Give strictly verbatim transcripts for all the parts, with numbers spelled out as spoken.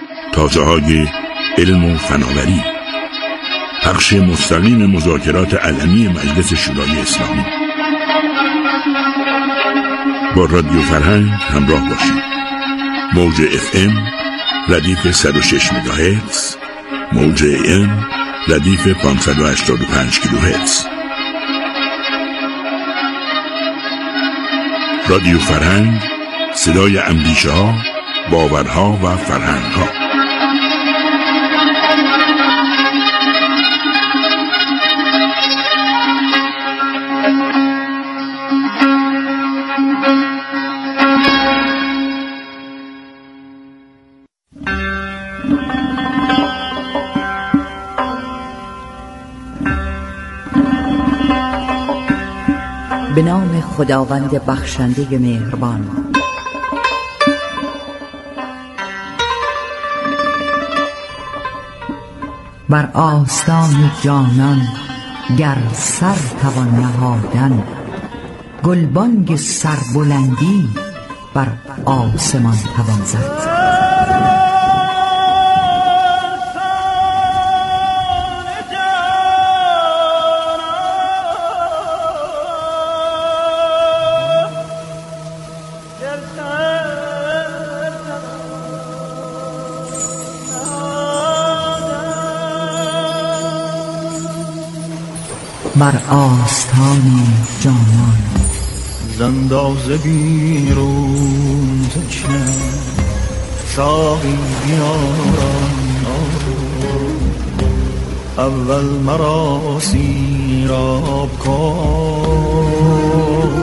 تازه های علم و فناوری، پخش مستقیم مذاکرات علنی مجلس شورای اسلامی. با رادیو فرهنگ همراه باشید. موج اف ام ردیف صد و شش مگاهرتز، موج ام ردیف پانصد و هشتاد و پنج کیلوهرتز. رادیو فرهنگ، صدای اندیشه ها، باورها و فرهنگ ها. به نام خداوند بخشنده مهربان. بر آستان جانان گر سر توان نهادن، گلبانگ سربلندی بر آسمان توان زد. بر آستان جانان زنداز بیرون تشنه ساقی بیارم، اول مرا سیراب کن،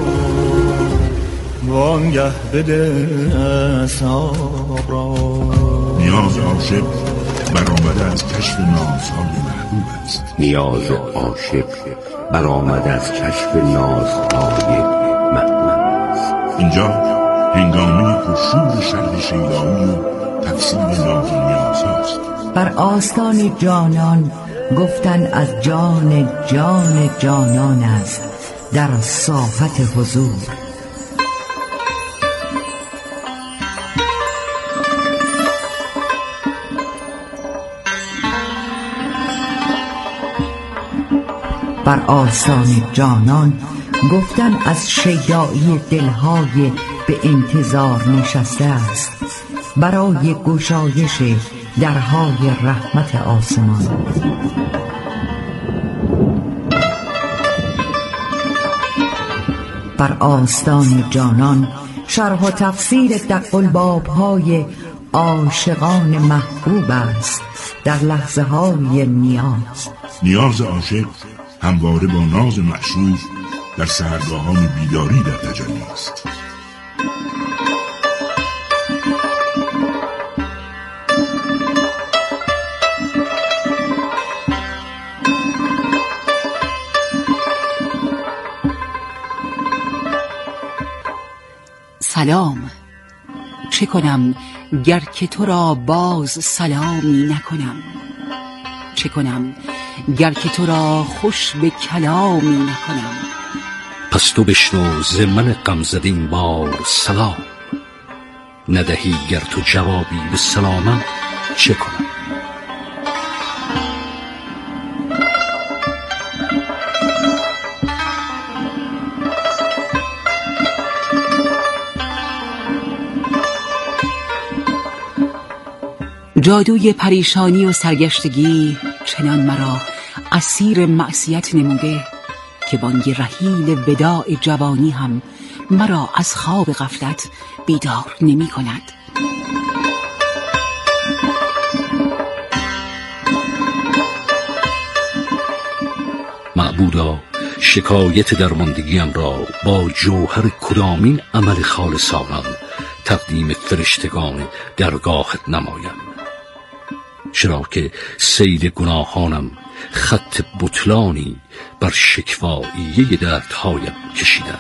وانگه بده حساب را. نیاز عاشق برآمده از کشف نازهای محبوب است. نیاز عاشق برآمده از کشف نازهای محبوب است. اینجا هنگامه پرشور شرح شیدایی و تفسیر ناز و نیاز هاست. بر آستان جانان گفتن از جان جان جانان است در ساحت حضور. بر آستان جانان گفتن از شیدایی دلهای به انتظار نشسته است برای گشایش درهای رحمت آسمان. بر آستان جانان شرح و تفسیر دق‌الباب‌های عاشقان محبوب است در لحظه های نیاز. نیاز عاشق همواره با ناز معشوق در سحرگاهان بیداری در تجلی است. سلام، چه کنم گر که تو را باز سلامی نکنم؟ چه کنم گر که تو را خوش به کلامی نکنم؟ پس تو بشنو ز من غمزده این بار سلام، ندهی گر تو جوابی به سلامم چه کنم؟ جادوی پریشانی و سرگشتگی چنان مرا اسیر معصیت نموده که بانگ رحیل وداع جوانی هم مرا از خواب غفلت بیدار نمی کند. معبودا، شکایت درماندگیم را با جوهر کدامین عمل خالصانم تقدیم فرشتگان درگاهت نمایم؟ چرا که سیل گناهانم خط بطلانی بر شکواییه دردهایم کشیدند.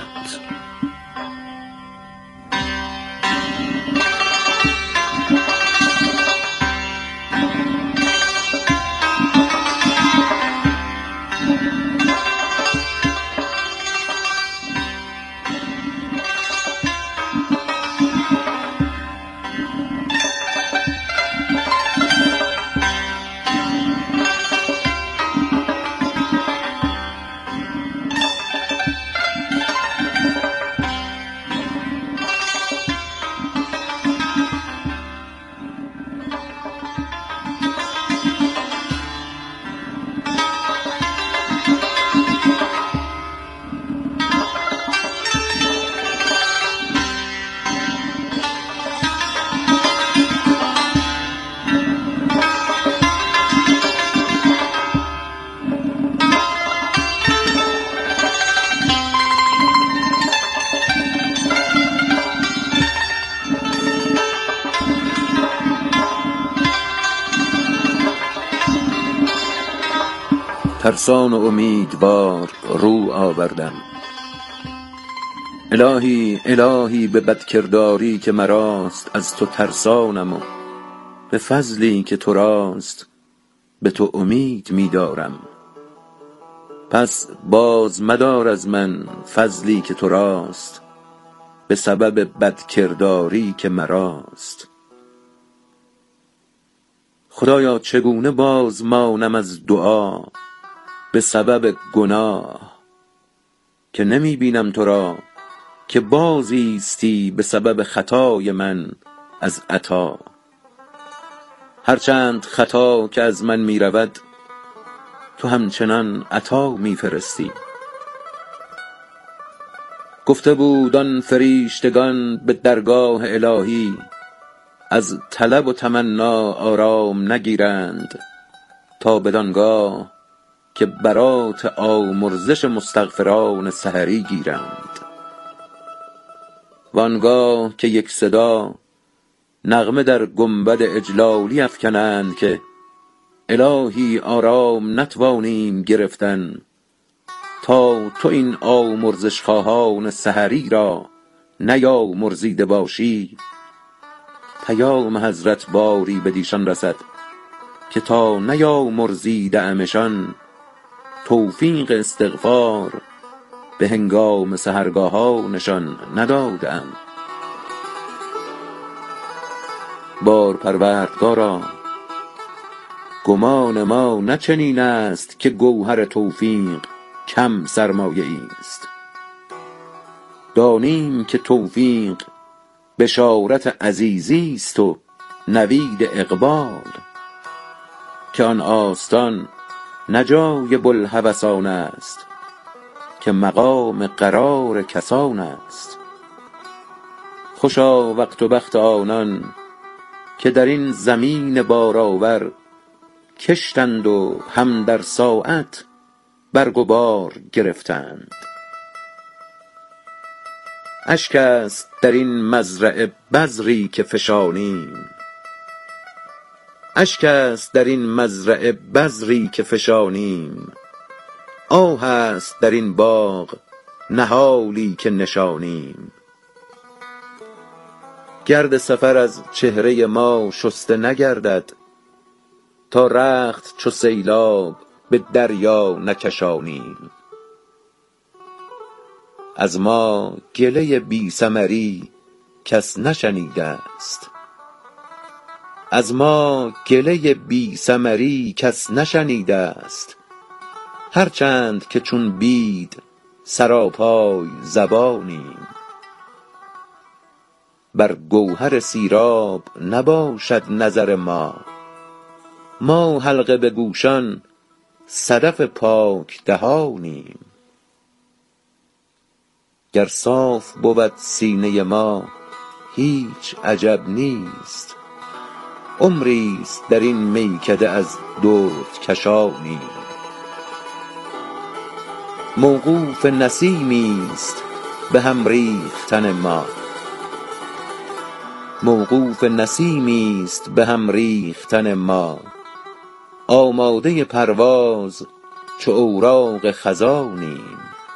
ترسان و امیدوار رو آوردم. الهی الهی به بدکرداری که مراست از تو ترسانم و به فضلی که تو راست به تو امید می‌دارم. پس باز مدار از من فضلی که تو راست به سبب بدکرداری که مراست. خدایا چگونه باز مانم از دعا به سبب گناه که نمی بینم تو را که بازیستی به سبب خطای من از عطا. هرچند خطا که از من می رود تو همچنان عطا می فرستی. گفته بود آن فریشتگان به درگاه الهی از طلب و تمنا آرام نگیرند تا بدانگاه که برات آمرزش مستغفران سحری گیرند. وانگاه که یک صدا نغمه در گنبد اجلالی افکنند که الهی آرام نتوانیم گرفتن تا تو این آمرزش خواهان سحری را نیامرزیده باشی. پیام حضرت باری بدیشان رسد که تا نیامرزیده امشان توفیق استغفار به هنگام سحرگاه ها نشان ندادم. بار پروردگارا گمان ما نه چنین است که گوهر توفیق کم سرمایه است. دانیم که توفیق بشارت عزیزی است و نوید اقبال که آن آستان نجای بوالهوسان است که مقام قرار کسان است. خوشا وقت و بخت آنان که در این زمین بارآور کشتند و هم در ساعت برگ و بار گرفتند. اشک است در این مزرعه بذری که فشانیم، اشک است در این مزرعه بذری که فشانیم، آه است در این باغ نهالی که نشانیم. گرد سفر از چهره ما شسته نگردد تا رخت چو سیلاب به دریا نکشانیم. از ما گله بی ثمری کس نشنیده است، از ما گله بی ثمری کس نشنیده است. هرچند که چون بید سراپای زبانیم، بر گوهر سیراب نباشد نظر ما. ما حلقه به گوشان صدف پاک دهانیم. گر صاف بود سینه ما هیچ عجب نیست، عمریست در این میکده از درد کشانیم. موقوف نسیمیست به هم ریختن ما، موقوف نسیمیست به هم ریختن ما. آماده پرواز چو اوراق خزانیم،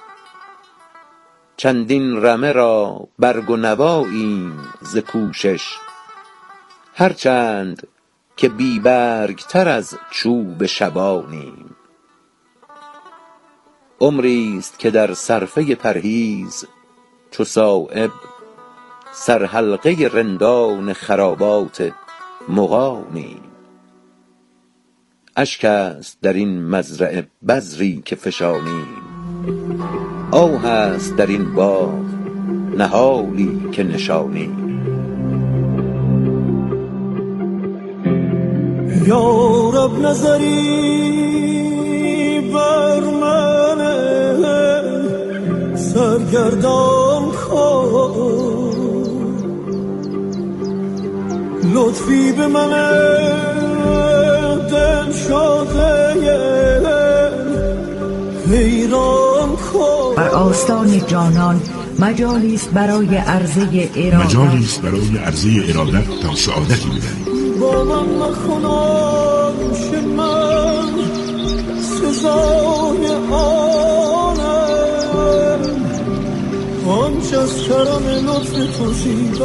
چندین رمه را برگ و نواییم ز کوشش. هرچند که بی برگ تر از چوب شبانیم. عمریست که در صرفه پرهیز چو صایب سرحلقه رندان خرابات مغانیم. اشک است در این مزرعه بذری که فشانیم، آه است در این باغ نهالی که نشانیم. یا رب نظری بر من سرگردان کن، لطفی به من دل شده حیران کن. بر آستان جانان مجالی است برای عرضه ارادت، مجالی است برای عرضه ارادت تا سعادتی بدهیم. با من مخون آنچه من سزا سزای آنم آنچه از کرم لطف تو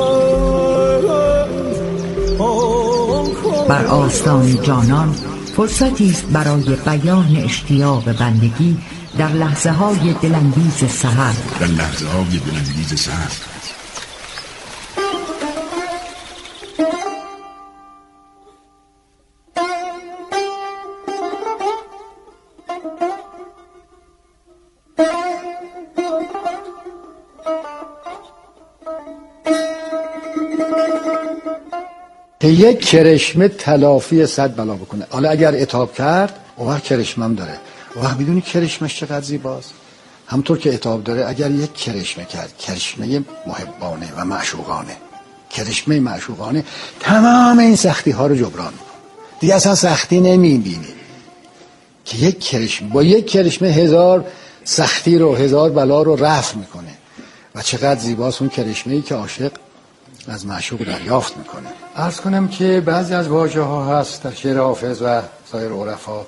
بر آستان جانان فرصتی است برای بیان اشتیاق بندگی در لحظه های دلانگیز سحر در لحظه های دلانگیز سحر که یک کرشمه تلافی صد بلا بکنه. حالا اگر عتاب کرد اون وقت کرشمه داره، اون وقت میدونی کرشمش چقدر زیباست. همطور که عتاب داره اگر یک کرشمه کرد، کرشمه محبانه و معشوقانه، کرشمه معشوقانه تمام این سختی ها رو جبران میکنه. دیگه اصلا سختی نمیبینی که یک کرشمه با یک کرشمه هزار سختی رو، هزار بلا رو رفع میکنه. و چقدر زیباست اون کرشمه‌ای که عاشق از معشوق دریافت میکنه. عرض کنم که بعضی از واژه ها هست در شعر حافظ و سایر عرفا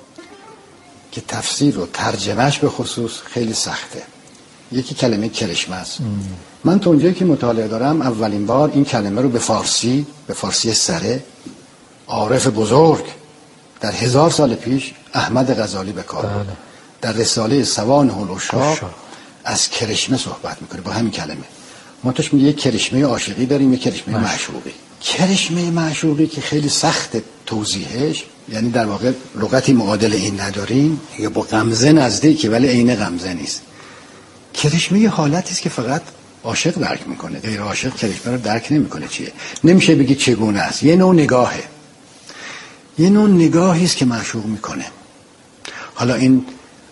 که تفسیر و ترجمهش به خصوص خیلی سخته. یکی کلمه کرشمه است. من تا اونجایی که مطالعه دارم اولین بار این کلمه رو به فارسی، به فارسی سره، عارف بزرگ در هزار سال پیش احمد غزالی به کار برد. در رساله سوانح العشاق از کرشمه صحبت میکنه با همین کلمه. ما توش میگه یک کرشمه عاشقی داریم، یک کرشمه معشوقی. کرشمه معشوقی که خیلی سخت توضیحش، یعنی در واقع لغتی معادل این نداریم، یا با غمزه نزدیکه ولی عین غمزه نیست. کرشمه یه حالتی است که فقط عاشق درک میکنه، غیر عاشق کرشمه رو درک نمیکنه. چیه؟ نمیشه بگی چگونه است. یه نوع نگاهه، یه نوع نگاهی است که معشوق میکنه. حالا این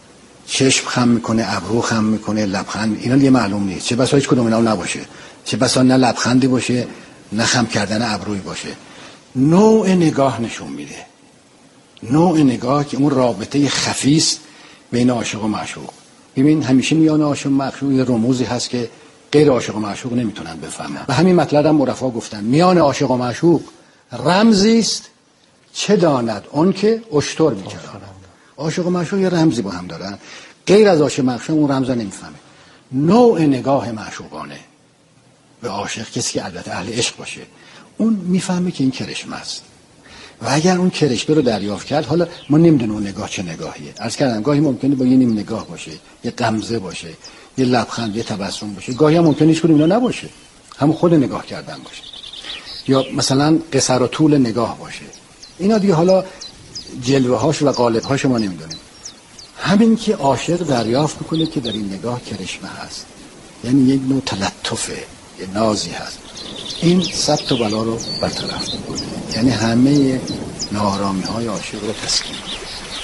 چشم خم میکنه، ابرو خم میکنه، لبخند، اینا دیگه معلوم نیست. چه بسا هیچ کدوم اینا نباشه، چه بسا نه لبخندی باشه نه خم کردن ابروی باشه. نوع نگاه نشون میده، نوع نگاه که اون رابطه خفی است بین عاشق و معشوق. ببین همیشه میان عاشق و معشوق یه رموزی هست که غیر عاشق و معشوق نمیتونن بفهمن. و همین مطلب هم عرفا گفتن، میان عاشق و معشوق رمزی است چه داند اون که اشتر میچرخاند. عاشق و معشوق یه رمزی با هم دارن، غیر از عاشق و معشوق اون رمز رو نمیفهمه. نوع نگاه معشوقانه به عاشق، کسی که البته اهل عشق باشه، اون میفهمه که این کرشمه است. و اگر اون کرشمه رو دریافت کرد، حالا ما نمیدونیم اون نگاه چه نگاهیه. عرض کردم گاهی ممکنه با یه نیم نگاه باشه، یه غمزه باشه، یه لبخند، یه تبسم باشه. گاهی هم ممکنه هیچ کدوم اینا نباشه، همون خود نگاه کردن باشه، یا مثلا قصر و طول نگاه باشه. اینا دیگه حالا جلوه هاش و قالب هاش ما نمیدونیم. همین که عاشق دریافت میکنه که در این نگاه کرشمه هست، یعنی یک نوع تلطفه، یه نازی هست، این صد تا بلا رو برطرف میکنه، یعنی همه ناآرامی های عاشق رو تسکین میکنه.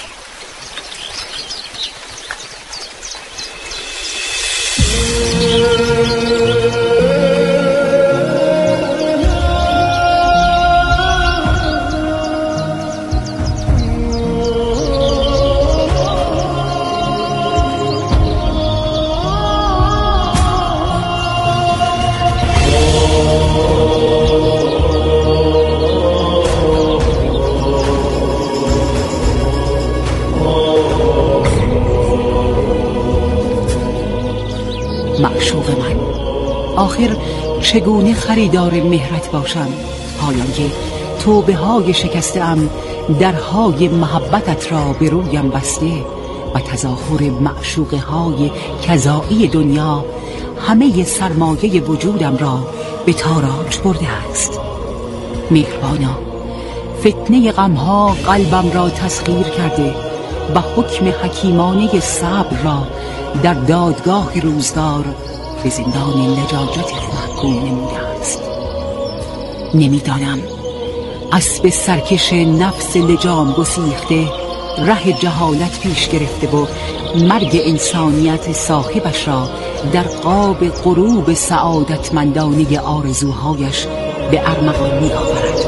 معشوق من، آخر چگونه خریدار مهرت باشم، حالان که توبه های شکسته ام درهای محبتت را به رویم بسته و تظاهر معشوقه های کذایی دنیا همه سرمایه وجودم را به تاراج برده است. مهربانا، فتنه غمها قلبم را تسخیر کرده و حکم حکیمانه صبر را در دادگاه روزگار به زندان لجاجت محکوم نموده است. نمیدانم اسب سرکش نفس لجام گسیخته ره جهالت پیش گرفته و مرگ انسانیت صاحبش را در قاب غروب سعادتمندانه آرزوهایش به ارمغان می آورد.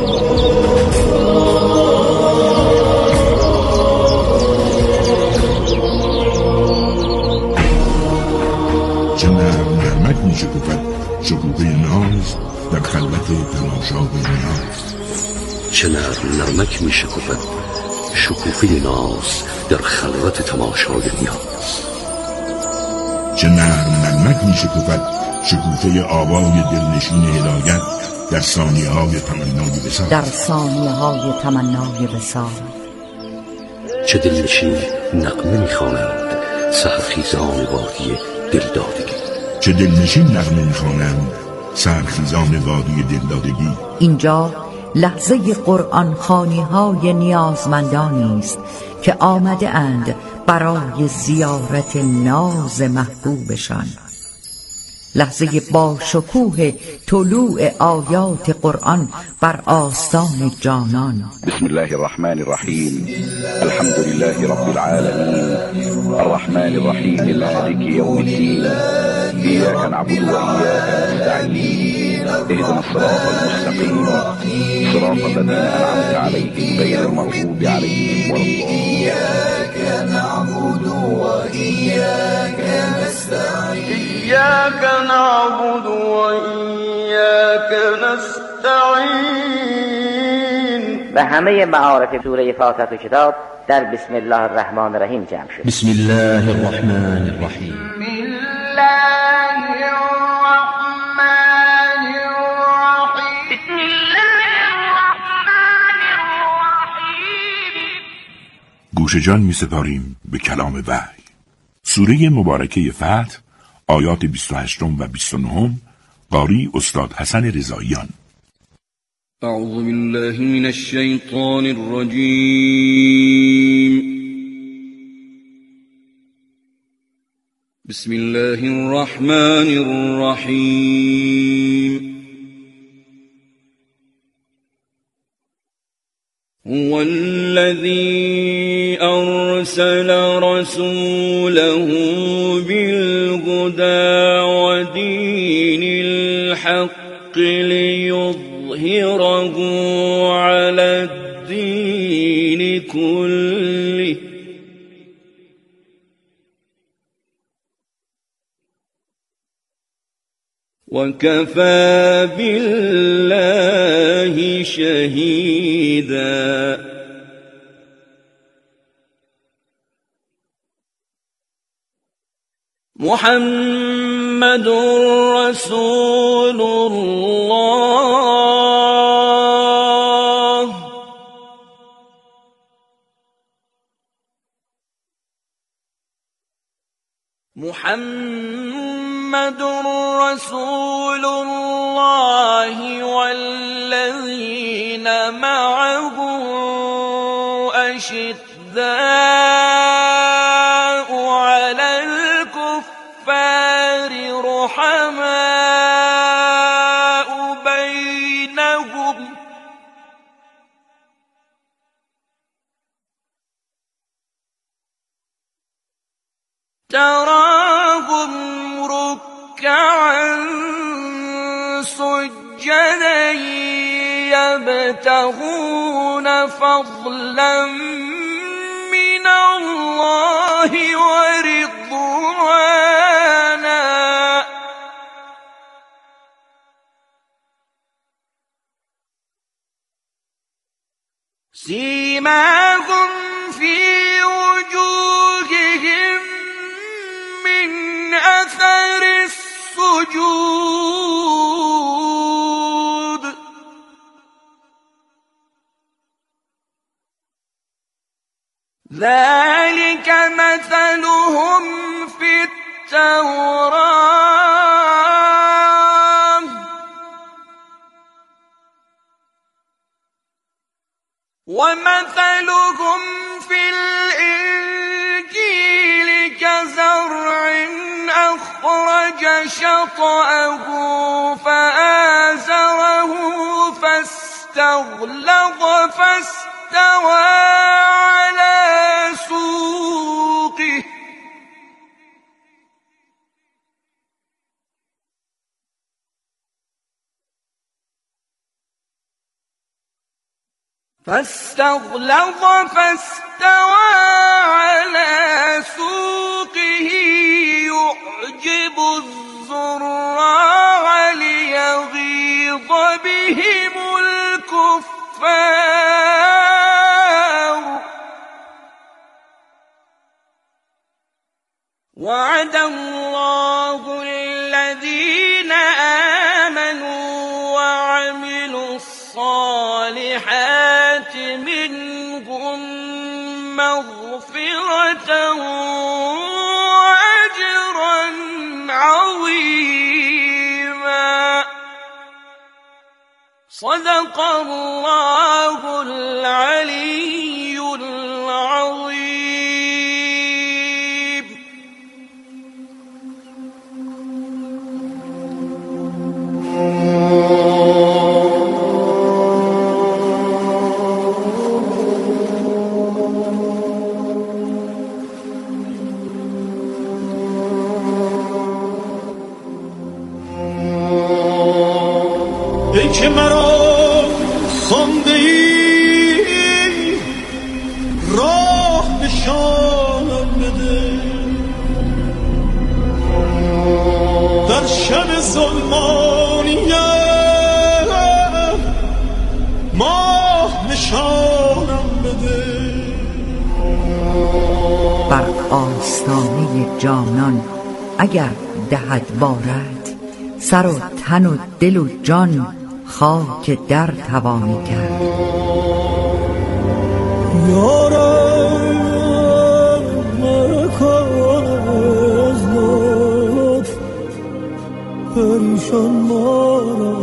چه نرم نرمک می شکفد شکوفه ناز در خلوت تماشای نیاز. چه نرم نرمک می شکفد شکوفه ناز در خلوت تماشای نیاز. چه نرم نرمک می شکوفد شکوفه آوای دلنشین هدایت در ثانیه های تمنای وصال. در ثانیه های تمنای وصال. چه دلنشین نغمه می‌خوانند سحرخیزان وادی دلدادگی. چه دلنشین نغمه می‌خوانند سحرخیزان وادی دلدادگی. اینجا لحظه قرآن خوانی های نیازمندانی است که آمده اند برای زیارت ناز محبوبشان. لحظه با شکوه طلوع آیات قرآن بر آستان جانان. بسم الله الرحمن الرحیم. الحمد لله رب العالمین الرحمن الرحیم مالک یوم الدین. ایاک نعبد و ایاک نستعین. اهدنا الصراط المستقیم صراط الذین انعمت علیهم غیر المغضوب علیهم ولا الضالین. ایاک نعبد و ایاک نستعین. إياك نعبد وإياك نستعين. و همه معارف سوره فاتحه کتاب در بسم الله الرحمن الرحیم جمع شد. بسم الله الرحمن الرحیم. بسم الله الرحمن الرحیم. بسم الله الرحمن الرحیم. گوش جان می سپاریم به کلام وحی. سوره مبارکه فتح، آیات بیست و هشت و بیست و نه، قاری استاد حسن رضاییان. اعوذ بالله من الشیطان الرجیم. بسم الله الرحمن الرحیم. هو الذي أرسل رسوله بالهدى ودين الحق ليظهره على الدين كله وكفى بالله شهيدا. محمد رسول الله محمد رسول الله والذين معه أشداء على الكفار رحماء بينهم تراهم ركعا سجدا يبتغون فضلا من الله ورضوانا سيماهم في وجوههم من أثر السجود ذلك مثلهم في التوراة ومثلهم في الإنجيل كزرع أخرج شطأه فآزره فاستغلظ فاستوى على سوقه فاستغلظ فاستوى على سوقه يعجب الزراع ليغيظ بهم الكفار مغفرة وأجرا عظيما. صدق الله العلي العظيم. ای که مرا خانده ای راه نشانم بده، در شب ظلمانیم ماه نشانم بده. بر آستانه جانان اگر دهد بارد، سر و تن و دل و جان خاک در توانی کرد. یارم مکن از لطف پریشان مارم،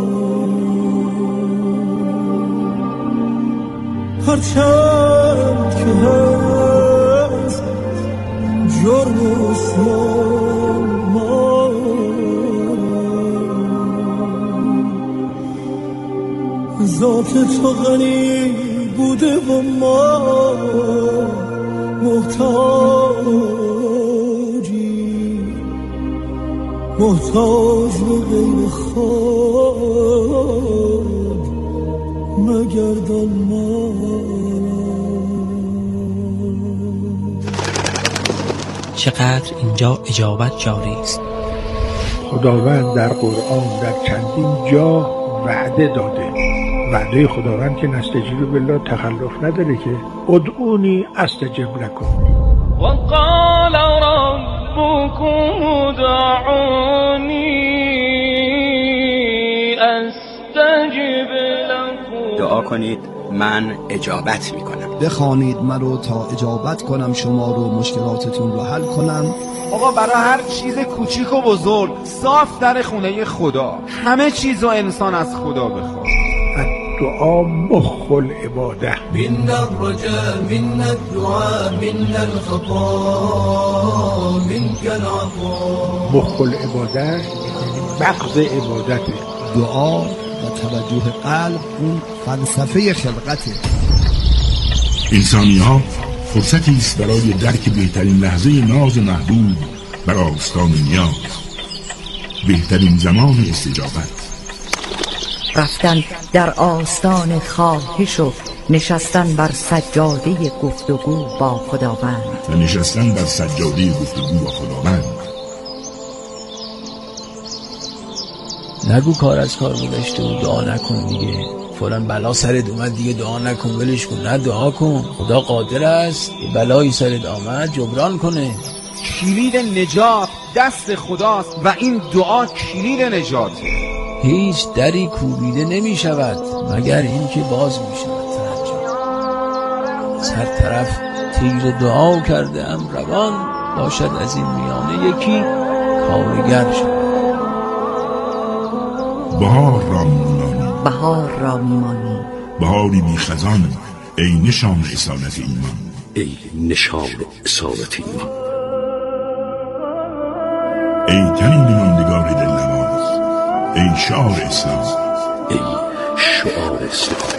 هرچند که هست جرم و اسیان ذات تو غنی بوده و ما محتاجی، محتاج به غیر خود مگردان ما. چقدر اینجا اجابت جاری است. خداوند در قرآن در چندین جا وعده داده. وعده خداوند که نستجیب بالله تخلف نداره که ادعونی استجب لکم. وقال ربكم ادعوني استجب لكم. دعا کنید من اجابت میکنم. بخوانید من رو تا اجابت کنم شما رو، مشکلاتتون رو حل کنم. آقا برای هر چیز کوچیک و بزرگ صاف در خونه خدا، همه چیز رو انسان از خدا بخواد. دعا مخ العباده. من الرجاء من الدعاء من الخطا منك العطاء. مخ العباده یعنی مغز عبادته. دعا و توجه قلب اون فلسفه خلقته. انسانی ها فرصتی است برای درک بهترین لحظه ناز محبوب بر آستان نیاز، بهترین زمان استجابت. رفتن در آستان خواهش و نشستن بر سجاده گفتگو با خداوند. و نشستن بر سجاده گفتگو با خداوند. نگو کار از کار گذشته و دعا نکن دیگه، فلان بلا سرت اومد دیگه دعا نکن ولش کن. نه، دعا کن، خدا قادر است بلایی سرت آمد جبران کنه. کلید نجات دست خداست و این دعا کلید نجاته. هیچ دری کوبیده نمی شود مگر این که باز می شود. از هر طرف تیر دعا کرده ام روان، باشد از این میانه یکی کارگر شد. بهار را میمانی، بهار را میمانی، بهاری بی خزان، ای نشان اصالت ایمان، ای نشان اصالت ایمان، ای تنین ماندگار دل نواز، ای شعار اسلام، ای شعار اسلام.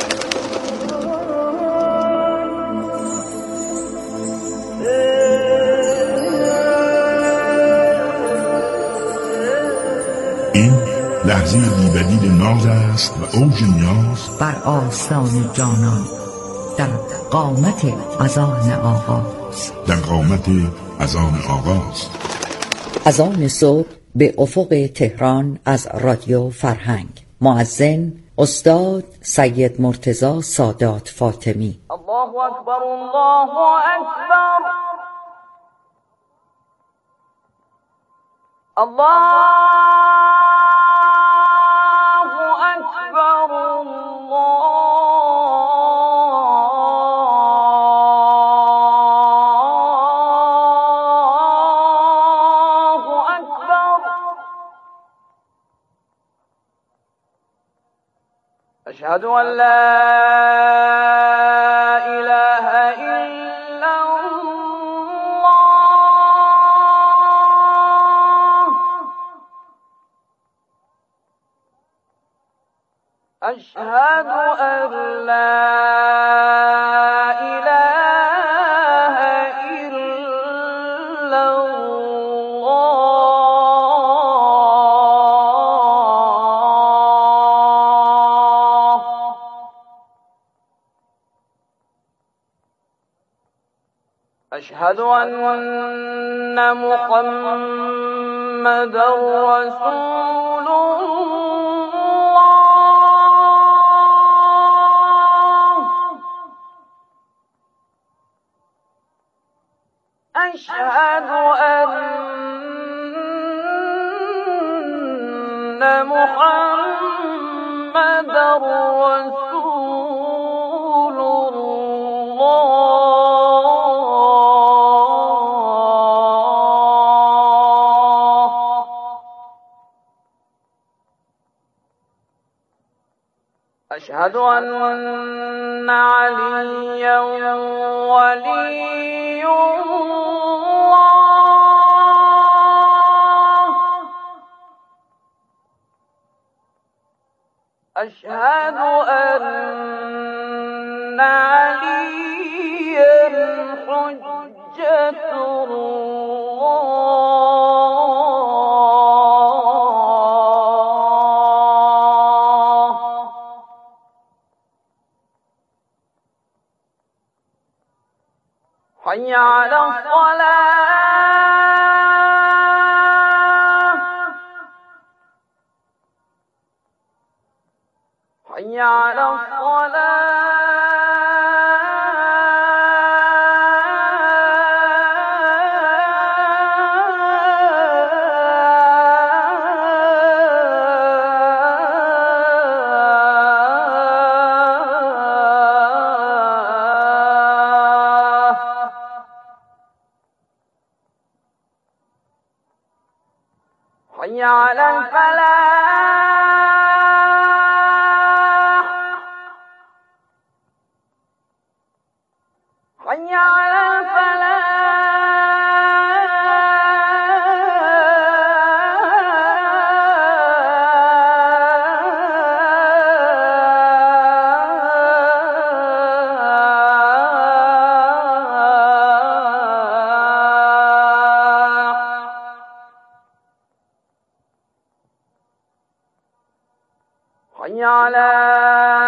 این لحظه بی‌بدیل ناز است و اوج نیاز بر آستان جانان، در قامت اذان آغاز، در قامت اذان آغاز. اذان صبح به افق تهران از رادیو فرهنگ. مؤذن استاد سید مرتضی سادات فاطمی. الله اکبر، الله اکبر، الله اکبر، الله أشهد أن لا إله إلا الله. أشهد أن لا إله إلا الله. أشهد أن محمدا رسول الله. أشهد أن محمدا رسول الله. أشهد أن عليا ولي الله. أشهد أن عليا حجة الله. حي على الصلاة. حي على حي على الفلاح. حي على الفلاح. حي على